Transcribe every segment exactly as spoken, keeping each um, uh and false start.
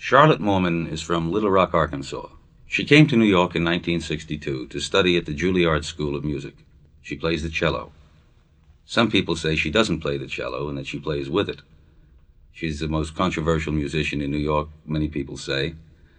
Charlotte Moorman is from Little Rock, Arkansas. She came to New York in nineteen sixty-two to study at the Juilliard School of Music. She plays the cello. Some people say she doesn't play the cello and that she plays with it. She's the most controversial musician in New York, many people say.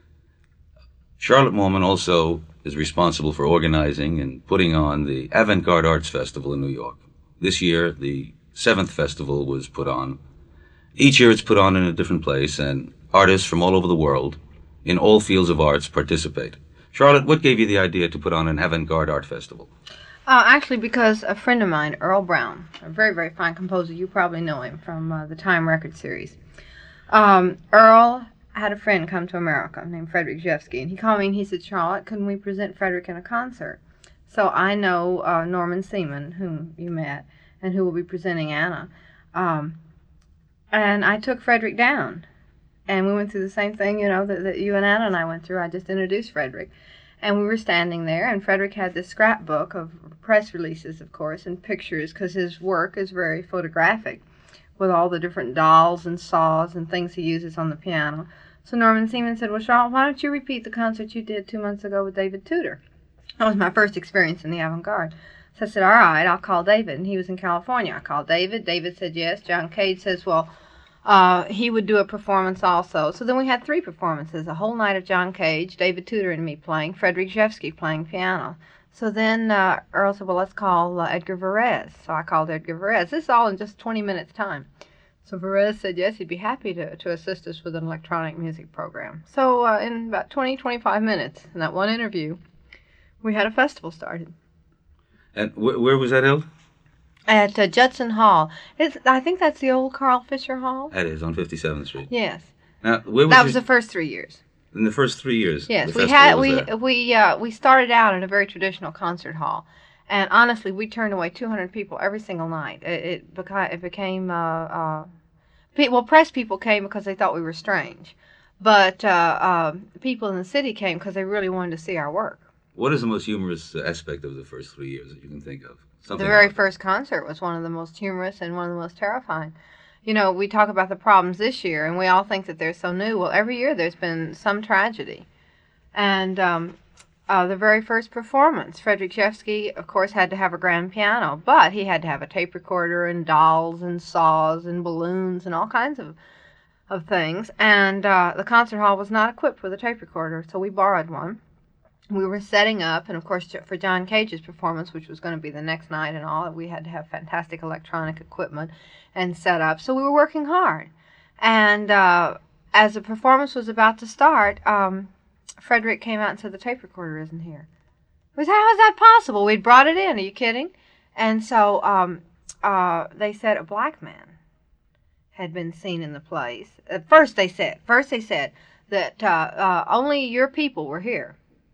Charlotte Moorman also is responsible for organizing and putting on the Avant-Garde Arts Festival in New York. This year, the seventh festival was put on. Each year it's put on in a different place, and artists from all over the world, in all fields of arts, participate. Charlotte, what gave you the idea to put on an Avant-Garde Art Festival? Uh, actually, because a friend of mine, Earl Brown, a very, very fine composer, you probably know him from uh, the Time Record series. Um, Earl had a friend come to America named Frederick Rzewski, and he called me and he said, Charlotte, couldn't we present Frederick in a concert? So I know uh, Norman Seaman, whom you met, and who will be presenting Anna. Um, and I took Frederick down, and we went through the same thing, you know, that, that you and Anna and I went through. I just introduced Frederick. And we were standing there, and Frederick had this scrapbook of press releases, of course, and pictures, because his work is very photographic, with all the different dolls and saws and things he uses on the piano. So Norman Seaman said, well, Charlotte, why don't you repeat the concert you did two months ago with David Tudor? That was my first experience in the avant-garde. So I said, all right, I'll call David. And he was in California. I called David. David said yes. John Cage says, well, uh, he would do a performance also. So then we had three performances, a whole night of John Cage, David Tudor and me playing, Frederick Rzewski playing piano. So then uh, Earl said, well, let's call uh, Edgar Varese. So I called Edgar Varese. This is all in just twenty minutes' time. So Varese said yes, he'd be happy to, to assist us with an electronic music program. So uh, in about twenty, twenty-five minutes, in that one interview, we had a festival started. And wh- where was that held? At uh, Judson Hall. It's, I think that's the old Carl Fisher Hall. That is, on fifty-seventh Street. Yes. Now, where was that your... was the first three years. In the first three years? Yes, the we festival had was we there. we uh, we started out in a very traditional concert hall, and honestly, we turned away two hundred people every single night. It it, beca- it became uh, uh, pe- well, press people came because they thought we were strange, but uh, uh, people in the city came because they really wanted to see our work. What is the most humorous aspect of the first three years that you can think of? Something the very about first concert was one of the most humorous and one of the most terrifying. You know, we talk about the problems this year, and we all think that they're so new. Well, every year there's been some tragedy. And um, uh, the very first performance, Frederick Rzewski, of course, had to have a grand piano, but he had to have a tape recorder and dolls and saws and balloons and all kinds of, of things. And uh, the concert hall was not equipped with a tape recorder, so we borrowed one. We were setting up, and of course, for John Cage's performance, which was going to be the next night and all, we had to have fantastic electronic equipment and set up. So we were working hard. And uh, as the performance was about to start, um, Frederick came out and said, the tape recorder isn't here. We said, how is that possible? We'd brought it in. Are you kidding? And so um, uh, they said a black man had been seen in the place. At first they said, first they said that uh, uh, only your people were here.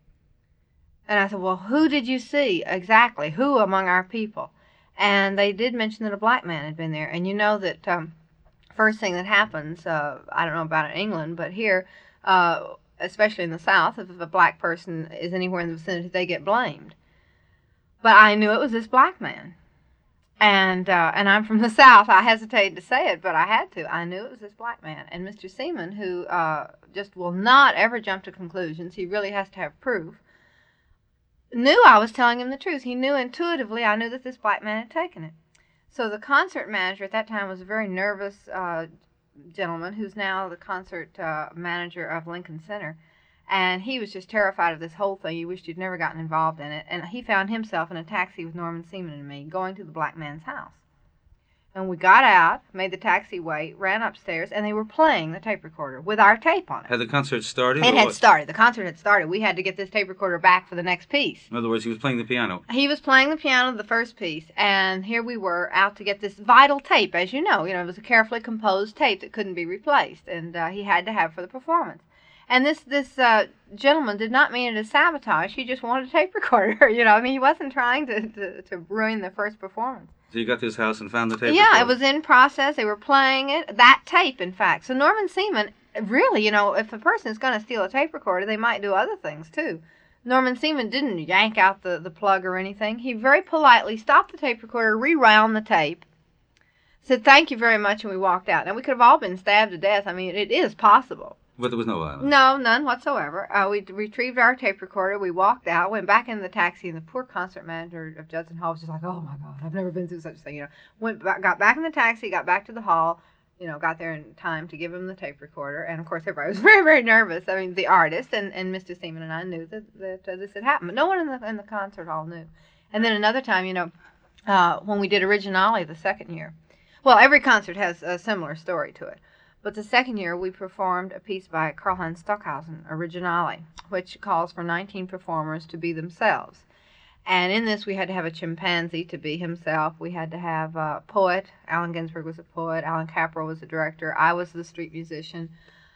And I said, well, who did you see exactly? Who among our people? And they did mention that a black man had been there. And you know that um, first thing that happens, uh, I don't know about in England, but here, uh, especially in the South, if a black person is anywhere in the vicinity, they get blamed. But I knew it was this black man. And uh, and I'm from the South. I hesitated to say it, but I had to. I knew it was this black man. And Mister Seaman, who uh, just will not ever jump to conclusions, he really has to have proof, knew I was telling him the truth. He knew intuitively, I knew that this black man had taken it. So the concert manager at that time was a very nervous uh, gentleman who's now the concert uh, manager of Lincoln Center. And he was just terrified of this whole thing. He wished he'd never gotten involved in it. And he found himself in a taxi with Norman Seaman and me going to the black man's house. And we got out, made the taxi wait, ran upstairs, and they were playing the tape recorder with our tape on it. Had the concert started? It or had what? started. The concert had started. We had to get this tape recorder back for the next piece. In other words, he was playing the piano. He was playing the piano, the first piece, and here we were out to get this vital tape, as you know. You know, it was a carefully composed tape that couldn't be replaced, and uh, he had to have for the performance. And this this uh, gentleman did not mean it as sabotage. He just wanted a tape recorder. You know, I mean, he wasn't trying to, to, to ruin the first performance. So you got to his house and found the tape Yeah, recorder? it was in process. They were playing it. That tape, in fact. So Norman Seaman, really, you know, if a person is going to steal a tape recorder, they might do other things, too. Norman Seaman didn't yank out the, the plug or anything. He very politely stopped the tape recorder, rewound the tape, said, thank you very much, and we walked out. Now, we could have all been stabbed to death. I mean, it is possible. But there was no violence. No, none whatsoever. Uh, we retrieved our tape recorder. We walked out, went back in the taxi, and the poor concert manager of Judson Hall was just like, "Oh my God, I've never been through such a thing." You know, went back, got back in the taxi, got back to the hall. You know, got there in time to give him the tape recorder, and of course everybody was very, very nervous. I mean, the artist and, and Mister Seaman and I knew that that uh, this had happened, but no one in the in the concert hall knew. And then another time, you know, uh, when we did Originale the second year. Well, every concert has a similar story to it. But the second year, we performed a piece by Karlheinz Stockhausen, Originale, which calls for nineteen performers to be themselves. And in this, we had to have a chimpanzee to be himself. We had to have a poet. Allen Ginsberg was a poet. Alan Capro was the director. I was the street musician.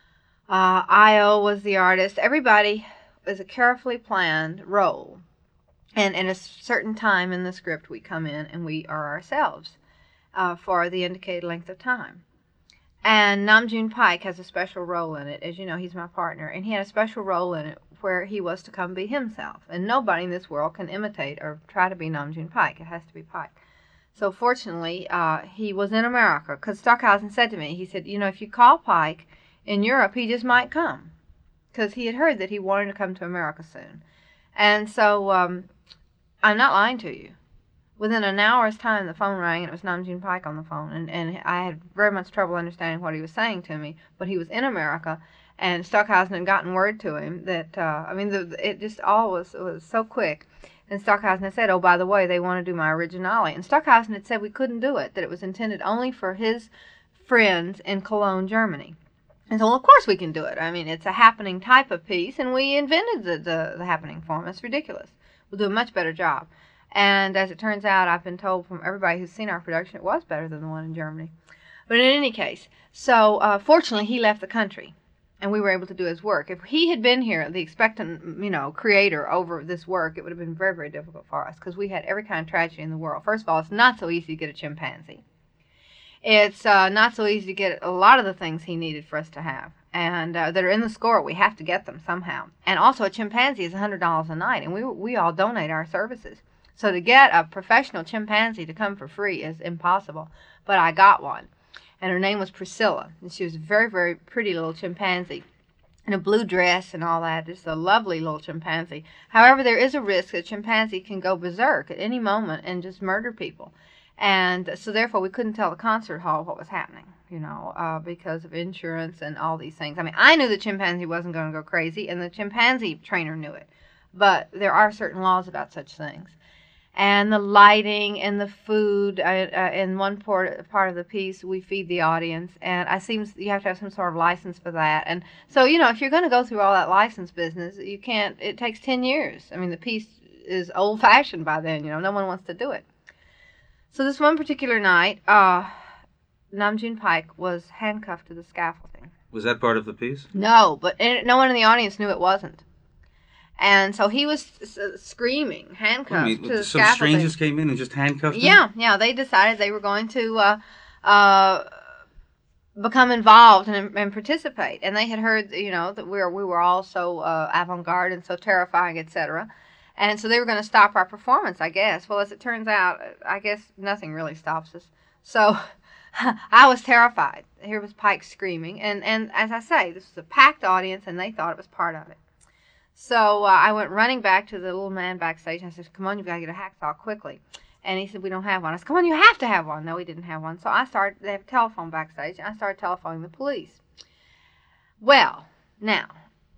Uh, Io was the artist. Everybody was a carefully planned role. And in a certain time in the script, we come in and we are ourselves uh, for the indicated length of time. And Nam June Paik has a special role in it. As you know, he's my partner. And he had a special role in it where he was to come be himself. And nobody in this world can imitate or try to be Nam June Paik. It has to be Paik. So fortunately, uh, he was in America. Because Stockhausen said to me, he said, you know, if you call Paik in Europe, he just might come. Because he had heard that he wanted to come to America soon. And so, um, I'm not lying to you. Within an hour's time, the phone rang, and it was Nam June Paik on the phone. And, and I had very much trouble understanding what he was saying to me. But he was in America, and Stockhausen had gotten word to him that, uh, I mean, the, it just all was, was so quick. And Stockhausen had said, oh, by the way, they want to do my Originale. And Stockhausen had said we couldn't do it, that it was intended only for his friends in Cologne, Germany. And so, well, of course we can do it. I mean, it's a happening type of piece, and we invented the, the, the happening form. It's ridiculous. We'll do a much better job. And as it turns out, I've been told from everybody who's seen our production, it was better than the one in Germany. But in any case, so uh, fortunately, he left the country, and we were able to do his work. If he had been here, the expectant, you know, creator over this work, it would have been very, very difficult for us, because we had every kind of tragedy in the world. First of all, it's not so easy to get a chimpanzee. It's uh, not so easy to get a lot of the things he needed for us to have, and uh, that are in the score. We have to get them somehow. And also, a chimpanzee is one hundred dollars a night, and we we all donate our services. So to get a professional chimpanzee to come for free is impossible. But I got one, and her name was Priscilla, and she was a very, very pretty little chimpanzee in a blue dress and all that. Just a lovely little chimpanzee. However, there is a risk that a chimpanzee can go berserk at any moment and just murder people. And so therefore we couldn't tell the concert hall what was happening, you know, uh, because of insurance and all these things. I mean, I knew the chimpanzee wasn't going to go crazy, and the chimpanzee trainer knew it. But there are certain laws about such things. And the lighting and the food, uh, uh, in one part, part of the piece, we feed the audience. And I seems you have to have some sort of license for that. And so, you know, if you're going to go through all that license business, you can't, it takes ten years. I mean, the piece is old-fashioned by then, you know, no one wants to do it. So this one particular night, uh, Nam June Paik was handcuffed to the scaffolding. Was that part of the piece? No, but no one in the audience knew it wasn't. And so he was screaming, handcuffed I mean, to the some scaffolding. Strangers came in and just handcuffed him? Yeah, yeah. They decided they were going to uh, uh, become involved and, and participate. And they had heard, you know, that we were, we were all so uh, avant-garde and so terrifying, et cetera. And so they were going to stop our performance, I guess. Well, as it turns out, I guess nothing really stops us. So I was terrified. Here was Paik screaming. And, and as I say, this was a packed audience, and they thought it was part of it. So uh, I went running back to the little man backstage, and I said, come on, you've got to get a hacksaw quickly. And he said, we don't have one. I said, come on, you have to have one. No, he didn't have one. So I started, they have a telephone backstage, and I started telephoning the police. Well, now,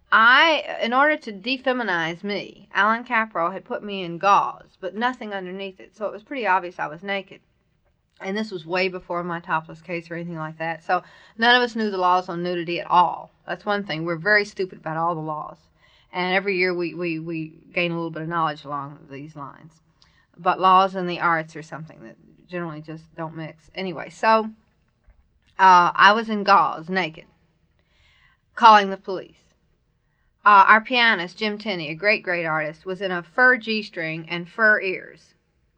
I, in order to defeminize me, Alan Capro had put me in gauze, but nothing underneath it. So it was pretty obvious I was naked. And this was way before my topless case or anything like that. So none of us knew the laws on nudity at all. That's one thing. We're very stupid about all the laws. And every year we, we, we gain a little bit of knowledge along these lines. But laws and the arts are something that generally just don't mix. Anyway, so uh, I was in gauze, naked, calling the police. Uh, our pianist, Jim Tenney, a great, great artist, was in a fur G-string and fur ears.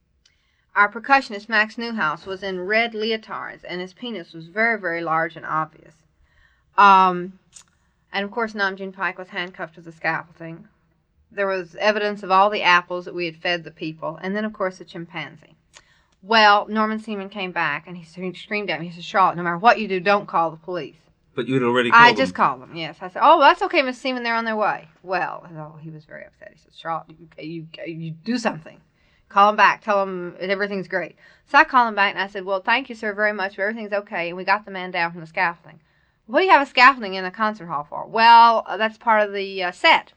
Our percussionist, Max Newhouse, was in red leotards, and his penis was very, very large and obvious. Um... And, of course, Nam June Paik was handcuffed to the scaffolding. There was evidence of all the apples that we had fed the people. And then, of course, the chimpanzee. Well, Norman Seaman came back, and he screamed at me. He said, Charlotte, no matter what you do, don't call the police. But you had already called I just them. called them, yes. I said, oh, that's okay, Miss Seaman, they're on their way. Well, oh, he was very upset. He said, Charlotte, you, you, you do something. Call them back. Tell them everything's great. So I called him back, and I said, well, thank you, sir, very much. Everything's okay. And we got the man down from the scaffolding. What do you have a scaffolding in a concert hall for? Well, uh, that's part of the uh, set.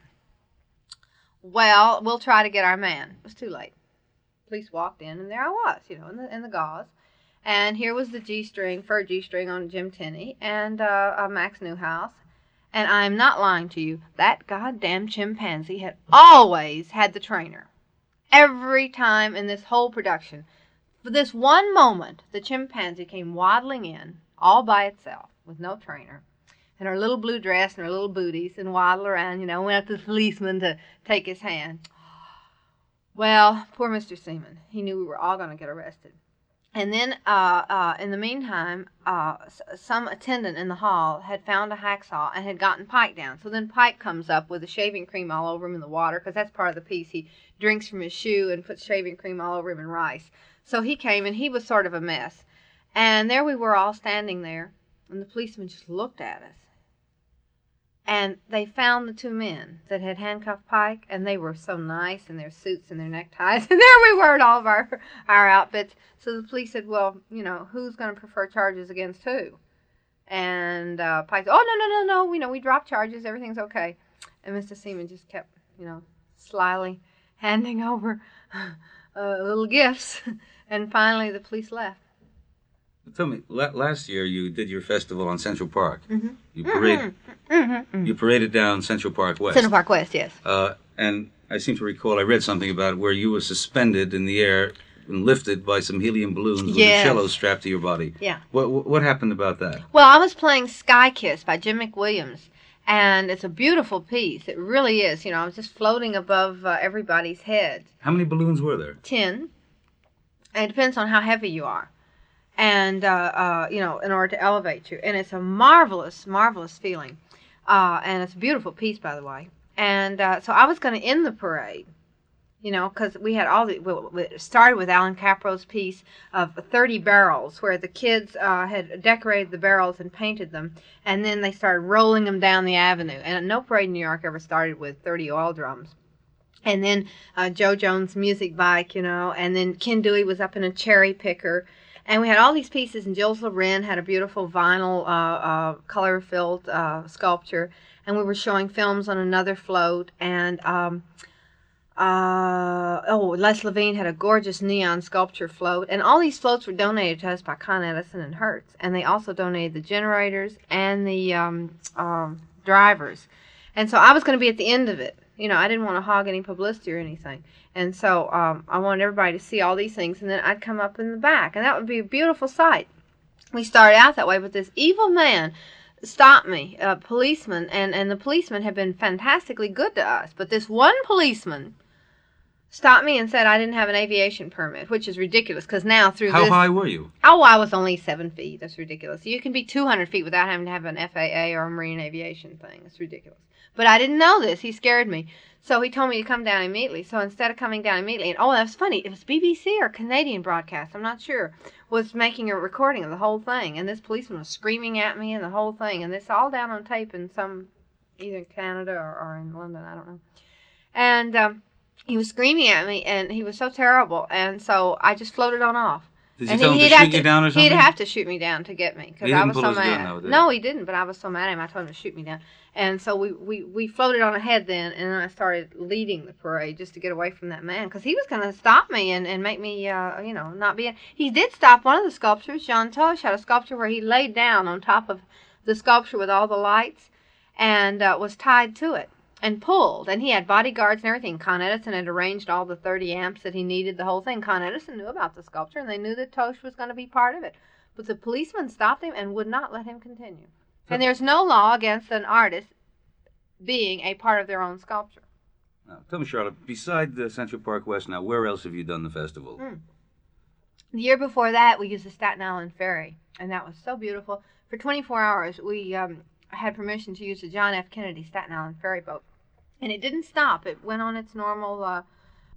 Well, we'll try to get our man. It was too late. Police walked in, and there I was, you know, in the, in the gauze. And here was the G-string, fur G-string on Jim Tenney, and uh, uh, Max Newhouse. And I'm not lying to you. That goddamn chimpanzee had always had the trainer. Every time in this whole production. For this one moment, the chimpanzee came waddling in, all by itself, with no trainer, in her little blue dress and her little booties, and waddled around, you know, went up to the policeman to take his hand. Well, poor Mister Seaman. He knew we were all going to get arrested. And then, uh, uh, in the meantime, uh, some attendant in the hall had found a hacksaw and had gotten Pike down. So then Pike comes up with the shaving cream all over him in the water, because that's part of the piece. He drinks from his shoe and puts shaving cream all over him in rice. So he came, and he was sort of a mess. And there we were all standing there, and the policeman just looked at us. And they found the two men that had handcuffed Pike, and they were so nice in their suits and their neckties. And there we were in all of our, our outfits. So the police said, well, you know, who's going to prefer charges against who? And uh, Pike said, oh, no, no, no, no, we know we dropped charges. Everything's okay. And Mister Seaman just kept, you know, slyly handing over uh, little gifts. And finally the police left. Tell me, last year you did your festival on Central Park. Mm-hmm. You paraded, mm-hmm. Mm-hmm. you paraded down Central Park West. Central Park West, yes. Uh, and I seem to recall I read something about where you were suspended in the air and lifted by some helium balloons with yes. a cello strapped to your body. Yeah. What, what what happened about that? Well, I was playing Sky Kiss by Jim McWilliams, and it's a beautiful piece. It really is. You know, I was just floating above uh, everybody's heads. How many balloons were there? Ten. And it depends on how heavy you are. And, uh, uh, you know, in order to elevate you. And it's a marvelous, marvelous feeling. Uh, and it's a beautiful piece, by the way. And uh, so I was going to end the parade, you know, because we had all the, well, it started with Alan Capro's piece of thirty barrels, where the kids uh, had decorated the barrels and painted them. And then they started rolling them down the avenue. And no parade in New York ever started with thirty oil drums. And then uh, Joe Jones' music bike, you know, and then Ken Dewey was up in a cherry picker. And we had all these pieces, and Jules Loren had a beautiful vinyl, uh, uh, color-filled uh, sculpture. And we were showing films on another float. And, um, uh, oh, Les Levine had a gorgeous neon sculpture float. And all these floats were donated to us by Con Edison and Hertz. And they also donated the generators and the um, um, drivers. And so I was going to be at the end of it. You know, I didn't want to hog any publicity or anything. And so um, I wanted everybody to see all these things, and then I'd come up in the back, and that would be a beautiful sight. We started out that way, but this evil man stopped me, a policeman, and, and the policemen have been fantastically good to us. But this one policeman stopped me and said I didn't have an aviation permit, which is ridiculous, because now through How this... high were you? Oh, I was only seven feet. That's ridiculous. You can be two hundred feet without having to have an F A A or a marine aviation thing. It's ridiculous. But I didn't know this. He scared me. So he told me to come down immediately. So instead of coming down immediately, and oh, that was funny. It was B B C or Canadian broadcast, I'm not sure, was making a recording of the whole thing. And this policeman was screaming at me and the whole thing. And this all down on tape in some, either in Canada or, or in London, I don't know. And um, he was screaming at me, and he was so terrible. And so I just floated on off. Did you and tell he, him to he'd shoot have you to, down or something? He'd have to shoot me down to get me, because He I didn't was pull so his gun mad. out, did he? No, he didn't, but I was so mad at him. I told him to shoot me down. And so we, we, we floated on ahead then, and then I started leading the parade just to get away from that man, because he was going to stop me and, and make me, uh, you know, not be... He did stop one of the sculptures. Jean Toche had a sculpture where he laid down on top of the sculpture with all the lights and uh, was tied to it and pulled. And he had bodyguards and everything. Con Edison had arranged all the thirty amps that he needed, the whole thing. Con Edison knew about the sculpture, and they knew that Toche was going to be part of it. But the policeman stopped him and would not let him continue. And there's no law against an artist being a part of their own sculpture. Now, tell me, Charlotte, beside the Central Park West now, where else have you done the festival? Mm. The year before that, we used the Staten Island Ferry, and that was so beautiful. For twenty-four hours, we um, had permission to use the John F. Kennedy Staten Island ferry boat. And it didn't stop. It went on its normal uh,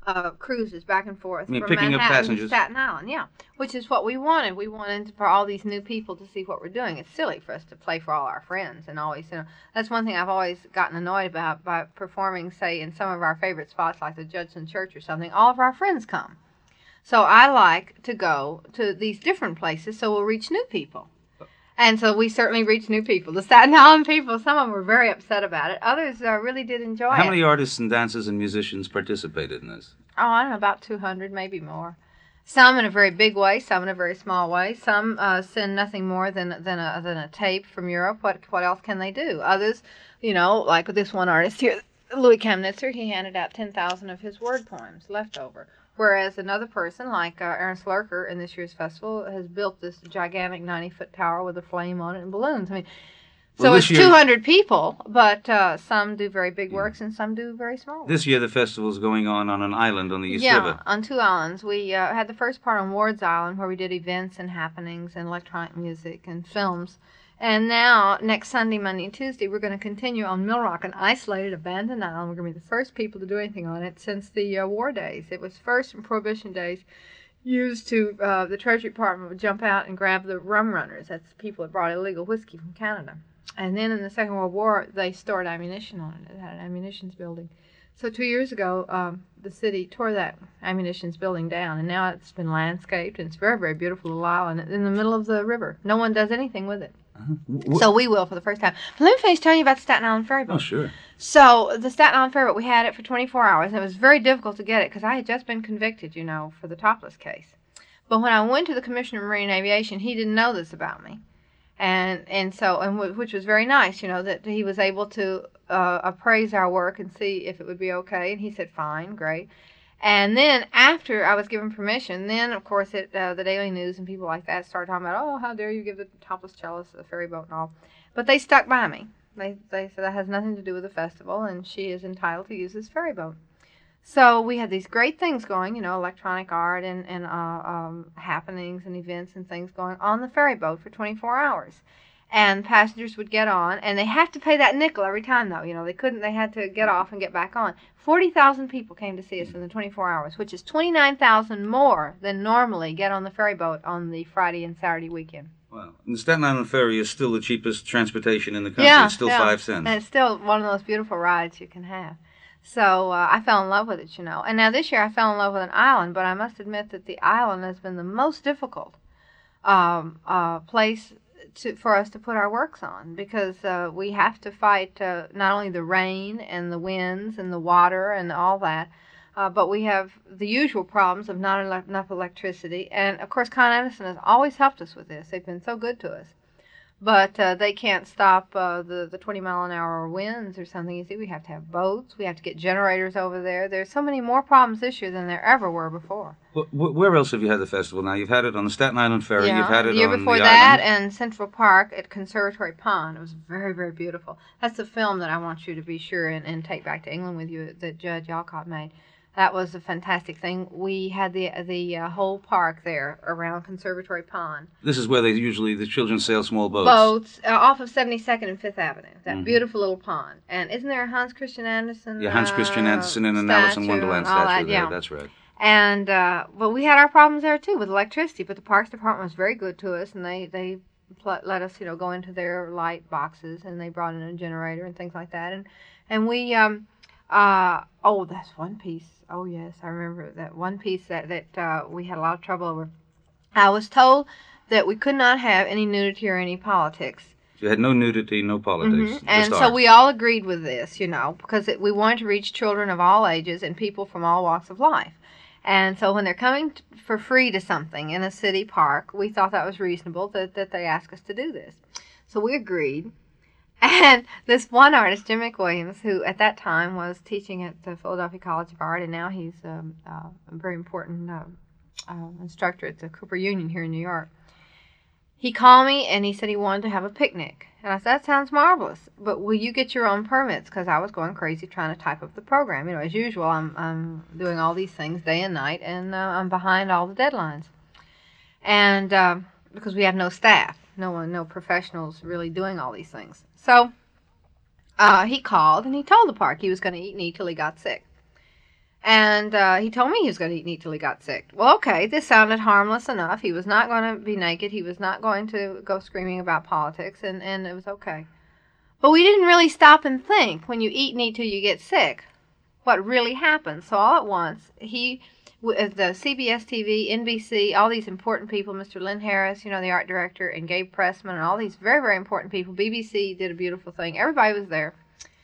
uh, cruises back and forth I mean, from picking up Manhattan to passengers. Staten Island. Yeah, which is what we wanted. We wanted for all these new people to see what we're doing. It's silly for us to play for all our friends and always, you know, that's one thing I've always gotten annoyed about by performing, say, in some of our favorite spots like the Judson Church or something. All of our friends come. So I like to go to these different places so we'll reach new people. And so we certainly reached new people. The Staten Island people, some of them were very upset about it. Others uh, really did enjoy How it. How many artists and dancers and musicians participated in this? Oh, I don't know, about two hundred, maybe more. Some in a very big way, some in a very small way. Some uh, send nothing more than than a, than a tape from Europe. What what else can they do? Others, you know, like this one artist here, Louis Kamnitzer, he handed out ten thousand of his word poems left over. Whereas another person, like uh, Ernst Lurker in this year's festival, has built this gigantic ninety-foot tower with a flame on it and balloons. I mean, so Well, it's year, two hundred people, but uh, some do very big works and some do very small works. This year the festival is going on on an island on the East yeah, River. Yeah, on two islands. We uh, had the first part on Ward's Island where we did events and happenings and electronic music and films. And now, next Sunday, Monday, and Tuesday, we're going to continue on Mill Rock, an isolated, abandoned island. We're going to be the first people to do anything on it since the uh, war days. It was first in Prohibition days used to, uh, the Treasury Department would jump out and grab the rum runners. That's the people that brought illegal whiskey from Canada. And then in the Second World War, they stored ammunition on it. It had an ammunition building. So two years ago, um, the city tore that ammunition building down, and now it's been landscaped, and it's very, very beautiful little island in the middle of the river. No one does anything with it. Uh-huh. So we will for the first time. But let me finish telling you about the Staten Island ferry boat. Oh, sure. So the Staten Island ferry boat, we had it for twenty-four hours, and it was very difficult to get it because I had just been convicted, you know, for the topless case. But when I went to the Commissioner of Marine Aviation, he didn't know this about me. And and so, and w- which was very nice, you know, that he was able to uh, appraise our work and see if it would be okay. And he said, fine, great. And then after I was given permission, then, of course, it, uh, the Daily News and people like that started talking about, oh, how dare you give the topless cellist a ferry boat and all. But they stuck by me. They, they said that has nothing to do with the festival, and she is entitled to use this ferry boat. So we had these great things going, you know, electronic art and, and uh, um, happenings and events and things going on the ferry boat for twenty-four hours. And passengers would get on, and they have to pay that nickel every time, though. You know, they couldn't, they had to get off and get back on. forty thousand people came to see us in the twenty-four hours, which is twenty-nine thousand more than normally get on the ferry boat on the Friday and Saturday weekend. Wow. And the Staten Island Ferry is still the cheapest transportation in the country. Yeah, it's still yeah. five cents. And it's still one of those beautiful rides you can have. So uh, I fell in love with it, you know. And now this year I fell in love with an island, but I must admit that the island has been the most difficult um, uh, place to, for us to put our works on, because uh, we have to fight uh, not only the rain and the winds and the water and all that, uh, but we have the usual problems of not ele- enough electricity. And, of course, Con Edison has always helped us with this. They've been so good to us. But uh, they can't stop uh, the, the twenty mile an hour winds or something. You see, we have to have boats. We have to get generators over there. There's so many more problems this year than there ever were before. Wh- where else have you had the festival now? You've had it on the Staten Island Ferry. Yeah, You've had it the year on before the that island. and Central Park at Conservatory Pond. It was very, very beautiful. That's the film that I want you to be sure and, and take back to England with you that Judge Alcott made. That was a fantastic thing. We had the the uh, whole park there around Conservatory Pond. This is where they usually, the children sail small boats. Boats uh, off of seventy-second and Fifth Avenue. That Mm-hmm. beautiful little pond. And isn't there a Hans Christian Andersen? Yeah, Hans Christian uh, Andersen and an Alice in statue Wonderland and all statue that, there. yeah. That's right. And uh, but we had our problems there too with electricity. But the Parks Department was very good to us, and they they pl- let us, you know, go into their light boxes, and they brought in a generator and things like that. And and we um uh oh that's one piece. Oh yes, I remember that one piece that that uh, we had a lot of trouble over. I was told that we could not have any nudity or any politics. You had no nudity, no politics. Mm-hmm. And just so art. we all agreed with this, you know, because it, we wanted to reach children of all ages and people from all walks of life. And so when they're coming t- for free to something in a city park, we thought that was reasonable that, that they asked us to do this. So we agreed. And this one artist, Jim McWilliams, who at that time was teaching at the Philadelphia College of Art, and now he's um, uh, a very important uh, uh, instructor at the Cooper Union here in New York, he called me and he said he wanted to have a picnic. And I said, that sounds marvelous, but will you get your own permits? Because I was going crazy trying to type up the program. You know, as usual, I'm, I'm doing all these things day and night, and uh, I'm behind all the deadlines. And uh, because we have no staff, no one, no professionals really doing all these things. So uh, he called and he told the park he was going to eat and eat till he got sick. And uh, he told me he was going to eat meat till he got sick. Well, okay, this sounded harmless enough. He was not going to be naked. He was not going to go screaming about politics, and, and it was okay. But we didn't really stop and think, when you eat meat till you get sick, what really happens. So all at once, he, the C B S T V, N B C, all these important people, Mister Lynn Harris, you know, the art director, and Gabe Pressman, and all these very, very important people. B B C did a beautiful thing. Everybody was there.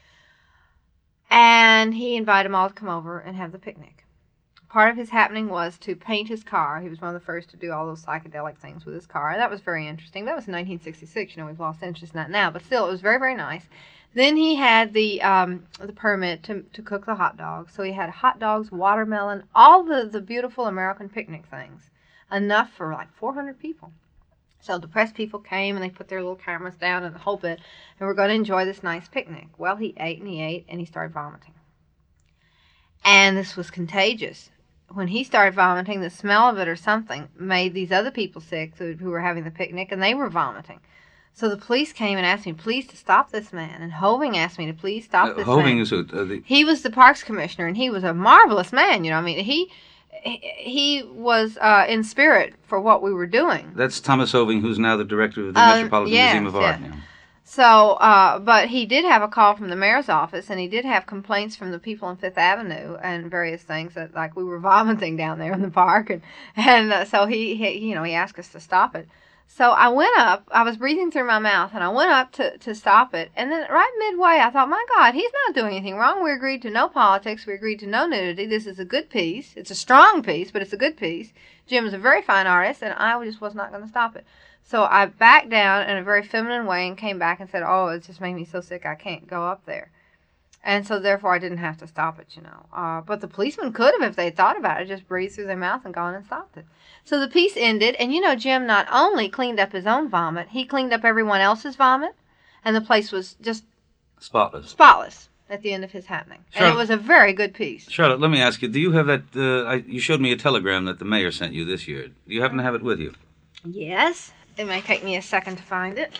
And he invited them all to come over and have the picnic. Part of his happening was to paint his car. He was one of the first to do all those psychedelic things with his car. That was very interesting. That was in nineteen sixty-six. You know, we've lost interest in that now. But still, it was very, very nice. Then he had the um, the permit to, to cook the hot dogs. So he had hot dogs, watermelon, all the, the beautiful American picnic things. Enough for like four hundred people. So the press people came and they put their little cameras down and the whole bit, and we're going to enjoy this nice picnic. Well, he ate and he ate and he started vomiting. And this was contagious. When he started vomiting, the smell of it or something made these other people sick who, who were having the picnic, and they were vomiting. So the police came and asked me, please, to stop this man. And Hoving asked me to please stop Uh, this Hoving man. is who? Uh, the, He was the parks commissioner, and he was a marvelous man. You know, I mean, he he was uh, in spirit for what we were doing. that's Thomas Hoving, who's now the director of the Uh, Metropolitan yes, Museum of Art. yeah. Now. So, uh, but he did have a call from the mayor's office, and he did have complaints from the people on Fifth Avenue and various things that, like, we were vomiting down there in the park, and and uh, so he, he, you know, he asked us to stop it. So I went up. I was breathing through my mouth, and I went up to to stop it. And then right midway, I thought, my God, he's not doing anything wrong. We agreed to no politics. We agreed to no nudity. This is a good piece. It's a strong piece, but it's a good piece. Jim is a very fine artist, and I just was not going to stop it. So I backed down in a very feminine way and came back and said, oh, it just made me so sick I can't go up there. And so therefore I didn't have to stop it, you know. Uh, but the policeman could have, if they had thought about it, just breathed through their mouth and gone and stopped it. So the piece ended, and you know, Jim not only cleaned up his own vomit, he cleaned up everyone else's vomit, and the place was just Spotless. spotless at the end of his happening. And Charlotte- it was a very good piece. Charlotte, let me ask you, do you have that, uh, I, you showed me a telegram that the mayor sent you this year. Do you happen to have it with you? Yes. It may take me a second to find it.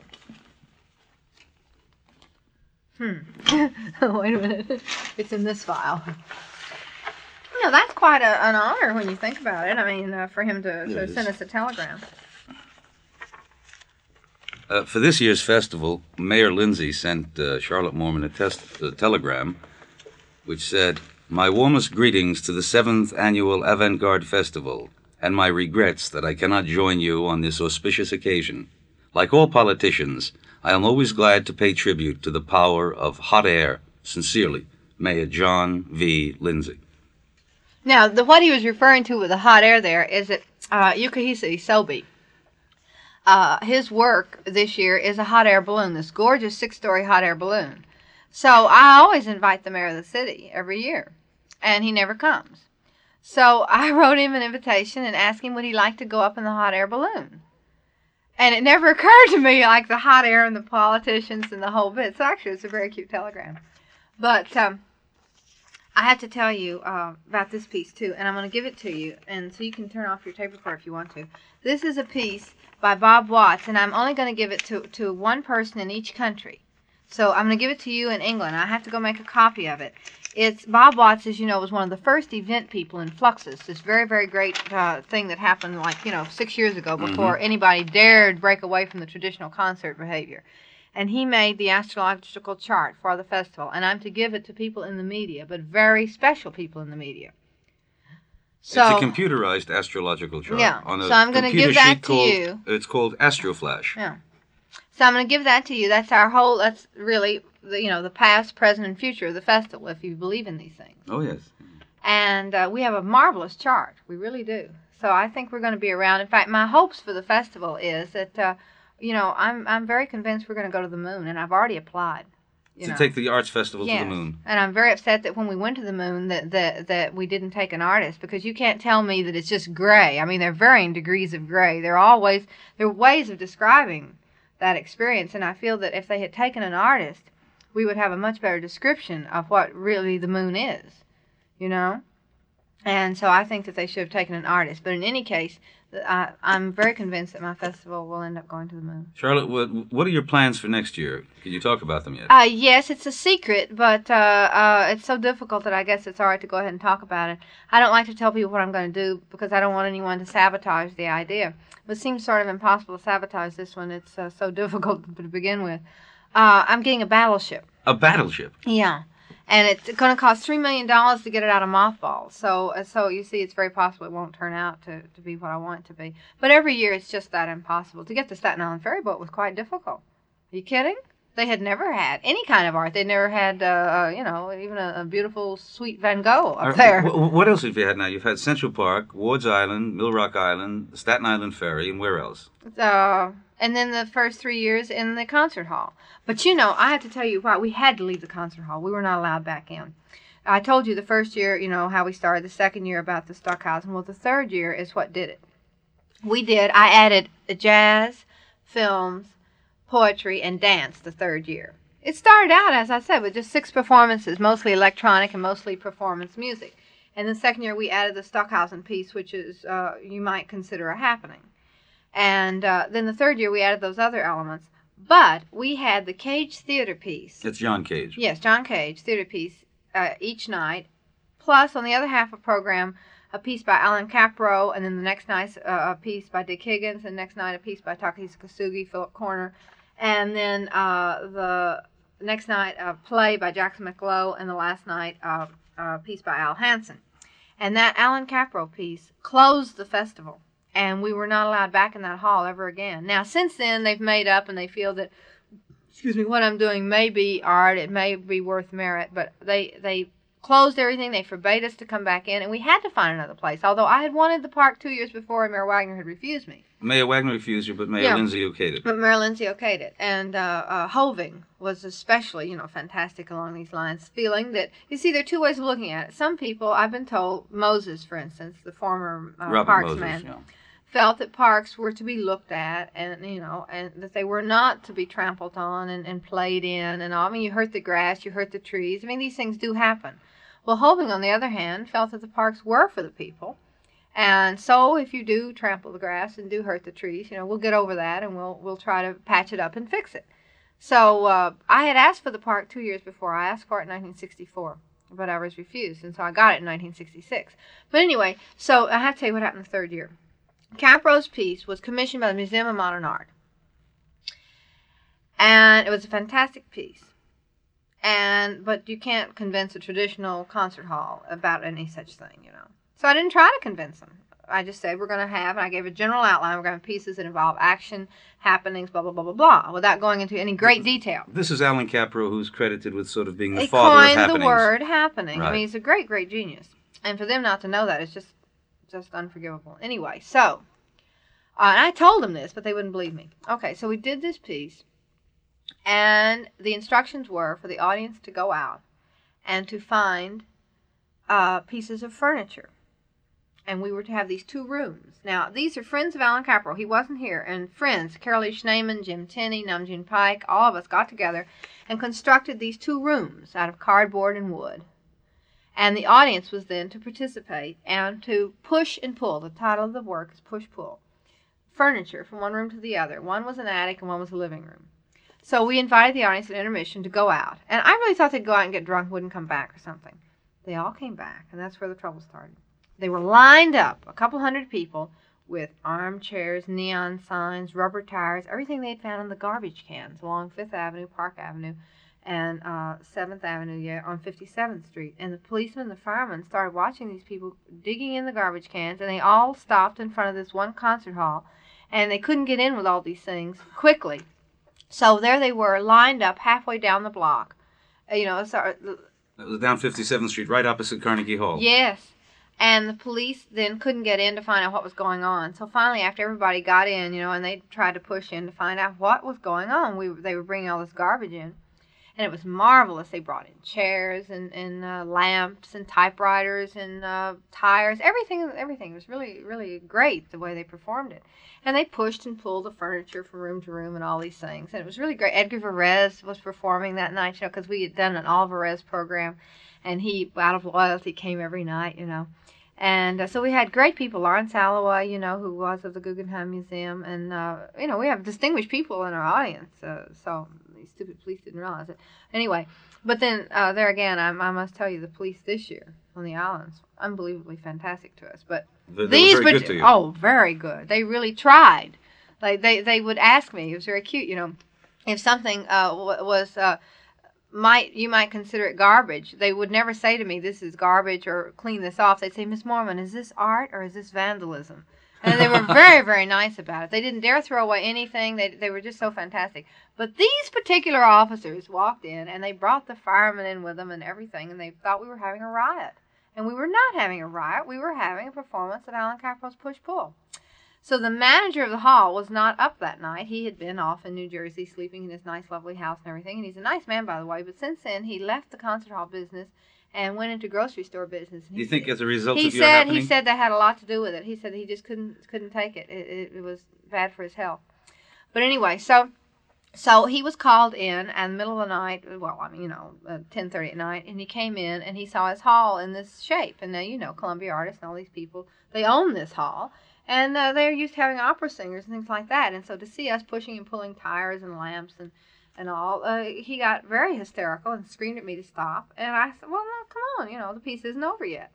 Hmm. Wait a minute. It's in this file. You know, that's quite a, an honor when you think about it. I mean, uh, for him to, Yeah, to it send is. us a telegram. Uh, for this year's festival, Mayor Lindsay sent uh, Charlotte Moorman a, test, a telegram which said, my warmest greetings to the seventh Annual Avant-Garde Festival, and my regrets that I cannot join you on this auspicious occasion. Like all politicians, I am always glad to pay tribute to the power of hot air. Sincerely, Mayor John V. Lindsay. Now, the, what he was referring to with the hot air there is that uh, Yukihisa Isobe, uh, his work this year is a hot air balloon, this gorgeous six-story hot air balloon. So I always invite the mayor of the city every year, and he never comes. So I wrote him an invitation and asked him would he like to go up in the hot air balloon. And it never occurred to me, like the hot air and the politicians and the whole bit. So actually it's a very cute telegram. But um, I have to tell you uh, about this piece too, and I'm going to give it to you, and so you can turn off your tape recorder if you want to. This is a piece by Bob Watts, and I'm only going to give it to, to one person in each country. So I'm going to give it to you in England. I have to go make a copy of it. It's Bob Watts, as you know, was one of the first event people in Fluxus, this very, very great uh, thing that happened like, you know, six years ago before Mm-hmm. anybody dared break away from the traditional concert behavior. And he made the astrological chart for the festival, and I'm to give it to people in the media, but very special people in the media. So, it's a computerized astrological chart. Yeah, On a so I'm gonna computer give that sheet to called, you. It's called Astroflash. yeah. So I'm going to give that to you. That's our whole, that's really, the, you know, the past, present, and future of the festival, if you believe in these things. Oh, yes. And uh, we have a marvelous chart. We really do. So I think we're going to be around. In fact, my hopes for the festival is that, uh, you know, I'm I'm very convinced we're going to go to the moon, and I've already applied. You to know. take the arts festival Yes. to the moon. And I'm very upset that when we went to the moon that, that that we didn't take an artist, because you can't tell me that it's just gray. I mean, there are varying degrees of gray. There are always there are ways of describing that experience, and I feel that if they had taken an artist, we would have a much better description of what really the moon is, you know? And so I think that they should have taken an artist. But in any case, I, I'm very convinced that my festival will end up going to the moon. Charlotte, what, what are your plans for next year? Can you talk about them yet? Uh, yes, it's a secret, but uh, uh, it's so difficult that I guess it's all right to go ahead and talk about it. I don't like to tell people what I'm going to do because I don't want anyone to sabotage the idea. But it seems sort of impossible to sabotage this one. It's uh, so difficult to begin with. Uh, I'm getting a battleship. A battleship? Yeah. And it's going to cost three million dollars to get it out of mothballs. So, uh, so you see, it's very possible it won't turn out to, to be what I want it to be. But every year, it's just that impossible. To get the Staten Island ferry boat was quite difficult. Are you kidding? They had never had any kind of art. They never had, uh, uh, you know, even a, a beautiful, sweet Van Gogh up Are, there. W- what else have you had now? You've had Central Park, Ward's Island, Mill Rock Island, the Staten Island Ferry, and where else? Uh, and then the first three years in the concert hall. But, you know, I have to tell you why. We had to leave the concert hall. We were not allowed back in. I told you the first year, you know, how we started. The second year about the Stockhausen. Well, the third year is what did it. We did. I added jazz, films, poetry, and dance the third year. It started out, as I said, with just six performances, mostly electronic and mostly performance music. And the second year we added the Stockhausen piece, which is, uh, you might consider a happening. And uh, then the third year we added those other elements. But we had the Cage Theater piece. That's John Cage. Yes, John Cage Theater piece uh, each night. Plus, on the other half of the program, a piece by Alan Capro, and then the next night uh, a piece by Dick Higgins, and the next night a piece by Takahisa Kasugi, Philip Corner, and then uh, the next night a play by Jackson McLough, and the last night uh, a piece by Al Hansen. And that Alan Capro piece closed the festival, and we were not allowed back in that hall ever again. Now, since then, they've made up, and they feel that, excuse me, what I'm doing may be art, it may be worth merit, but they they closed everything. They forbade us to come back in, and we had to find another place, although I had wanted the park two years before, and Mayor Wagner had refused me. Mayor Wagner refused you, but Mayor Yeah. Lindsay okayed it. But Mayor Lindsay okayed it. And uh, uh, Hoving was especially, you know, fantastic along these lines, feeling that, you see, there are two ways of looking at it. Some people, I've been told, Moses, for instance, the former uh, Robert parks Moses, man, yeah. felt that parks were to be looked at and, you know, and that they were not to be trampled on and, and played in and all. I mean, you hurt the grass, you hurt the trees. I mean, these things do happen. Well, Hoving, on the other hand, felt that the parks were for the people. And so if you do trample the grass and do hurt the trees, you know, we'll get over that and we'll we'll try to patch it up and fix it. So uh, I had asked for the park two years before. I asked for it in nineteen sixty-four, but I was refused, and so I got it in nineteen sixty-six. But anyway, so I have to tell you what happened the third year. Capro's piece was commissioned by the Museum of Modern Art. And it was a fantastic piece. And but you can't convince a traditional concert hall about any such thing, you know. So I didn't try to convince them. I just said we're going to have, and I gave a general outline, we're going to have pieces that involve action, happenings, blah, blah, blah, blah, blah, without going into any great detail. This is Alan Capro, who's credited with sort of being the He father of coined happenings. the word happening. Right. I mean, he's a great, great genius. And for them not to know that is just, just unforgivable. Anyway, so, uh, and I told them this, but they wouldn't believe me. Okay, so we did this piece, and the instructions were for the audience to go out and to find uh, pieces of furniture. And we were to have these two rooms. Now, these are friends of Alan Capro. He wasn't here. And friends, Carol E. Schneeman, Jim Tenney, Namjoon Pike, all of us got together and constructed these two rooms out of cardboard and wood. And the audience was then to participate and to push and pull. The title of the work is Push Pull. Furniture from one room to the other. One was an attic and one was a living room. So we invited the audience at intermission to go out. And I really thought they'd go out and get drunk, wouldn't come back or something. They all came back, and that's where the trouble started. They were lined up, a couple hundred people, with armchairs, neon signs, rubber tires, everything they'd found in the garbage cans along Fifth Avenue, Park Avenue, and uh, seventh Avenue yeah, on fifty-seventh Street. And the policemen and the firemen started watching these people digging in the garbage cans, and they all stopped in front of this one concert hall, and they couldn't get in with all these things quickly. So there they were, lined up halfway down the block. Uh, you know, so, That was down fifty-seventh Street, right opposite Carnegie Hall. yes. And the police then couldn't get in to find out what was going on. So finally, after everybody got in, you know, and they tried to push in to find out what was going on, we they were bringing all this garbage in. And it was marvelous. They brought in chairs and, and uh, lamps and typewriters and uh, tires, everything. Everything. It was really, really great the way they performed it. And they pushed and pulled the furniture from room to room and all these things. And it was really great. Edgar Varese was performing that night, you know, because we had done an all Varese program. And he, out of loyalty, came every night, you know. And uh, so we had great people, Lawrence Alloway, you know, who was of the Guggenheim Museum, and uh, you know, we have distinguished people in our audience. Uh, so these stupid police didn't realize it. Anyway, but then uh, there again, I, I must tell you, the police this year on the islands, unbelievably fantastic to us. But They, they these, were very but good to you. oh, very good. They really tried. Like they, they would ask me. It was very cute, you know, if something uh, w- was. Uh, might you might consider it garbage. They would never say to me, "This is garbage," or "Clean this off." They'd say, "Miss Moorman, is this art or is this vandalism?" And they were very, very nice about it. They didn't dare throw away anything. They they were just so fantastic. But these particular officers walked in and they brought the firemen in with them and everything, and they thought we were having a riot, and we were not having a riot. We were having a performance at Alan Capro's Push Pull. So the manager of the hall was not up that night. He had been off in New Jersey sleeping in his nice, lovely house and everything. And he's a nice man, by the way. But since then, he left the concert hall business and went into grocery store business. Do you think as a result he of your said happening? he said that had a lot to do with it. He said he just couldn't couldn't take it. It, it, it was bad for his health. But anyway, so so he was called in in the middle of the night. Well, I mean, you know, uh, ten thirty at night, and he came in and he saw his hall in this shape. And now you know, Columbia artists and all these people, they own this hall. And uh, they're used to having opera singers and things like that. And so to see us pushing and pulling tires and lamps and, and all, uh, he got very hysterical and screamed at me to stop. And I said, well, no, come on, you know, the piece isn't over yet.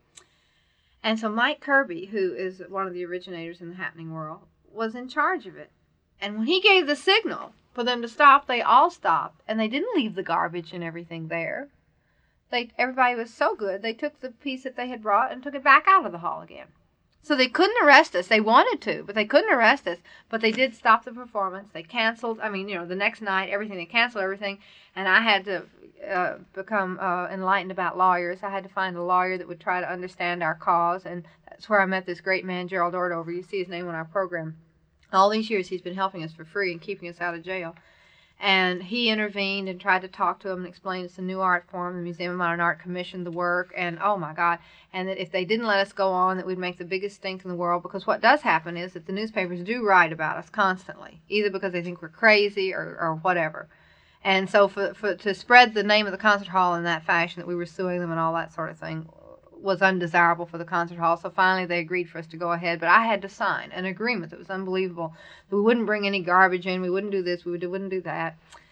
And so Mike Kirby, who is one of the originators in the happening world, was in charge of it. And when he gave the signal for them to stop, they all stopped. And they didn't leave the garbage and everything there. They Everybody was so good, they took the piece that they had brought and took it back out of the hall again. So they couldn't arrest us. They wanted to, but they couldn't arrest us. But they did stop the performance. They canceled. I mean, you know, the next night, everything. They canceled everything. And I had to uh, become uh, enlightened about lawyers. I had to find a lawyer that would try to understand our cause. And that's where I met this great man, Gerald Ordover. You see his name on our program. All these years, he's been helping us for free and keeping us out of jail. And he intervened and tried to talk to them and explain it's a new art form. The Museum of Modern Art commissioned the work, and oh my God, and that if they didn't let us go on, that we'd make the biggest stink in the world, because what does happen is that the newspapers do write about us constantly, either because they think we're crazy or, or whatever. And so for, for to spread the name of the concert hall in that fashion, that we were suing them and all that sort of thing, was undesirable for the concert hall. So finally they agreed for us to go ahead, but I had to sign an agreement that was unbelievable. We wouldn't bring any garbage in, we wouldn't do this, we wouldn't do that.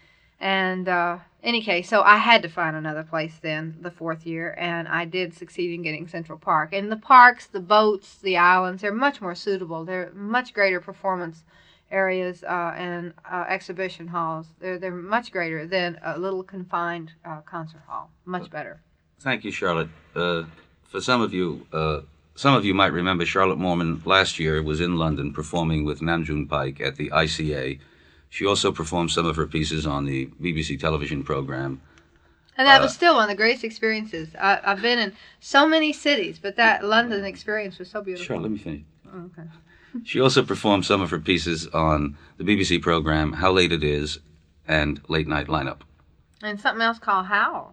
And uh any case, so I had to find another place then the fourth year, and I did succeed in getting Central Park. And the parks, the boats, the islands, they're much more suitable. They're much greater performance areas uh, and uh, exhibition halls. They're they're much greater than a little confined uh, concert hall. Much better. Thank you, Charlotte. Uh, for some of you, uh, some of you might remember Charlotte Moorman last year was in London performing with Namjoon Pike at the I C A. She also performed some of her pieces on the B B C television program. And that uh, was still one of the greatest experiences. I, I've been in so many cities, but that London experience was so beautiful. Charlotte, let me finish. Oh, okay. She also performed some of her pieces on the B B C program How Late It Is and Late Night Lineup. And something else called How.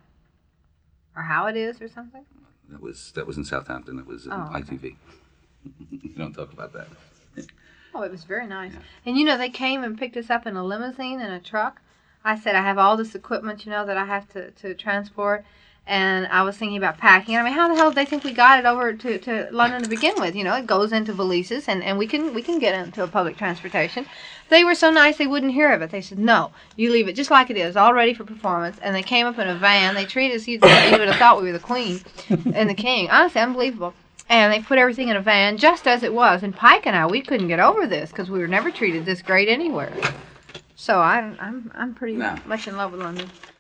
Or How It Is or something? That was that was in Southampton. That was in Oh, okay. I T V. You don't talk about that. Oh, it was very nice. Yeah. And, you know, they came and picked us up in a limousine and a truck. I said, I have all this equipment, you know, that I have to, to transport. And I was thinking about packing. I mean, how the hell did they think we got it over to, to London to begin with? You know, it goes into valises, and, and we can we can get into a public transportation. They were so nice they wouldn't hear of it. They said, no, you leave it just like it is, all ready for performance. And they came up in a van. They treated us, you would have thought we were the queen and the king. Honestly, unbelievable. And they put everything in a van just as it was. And Pike and I, we couldn't get over this because we were never treated this great anywhere. So I'm I'm I'm pretty Now. much in love with London.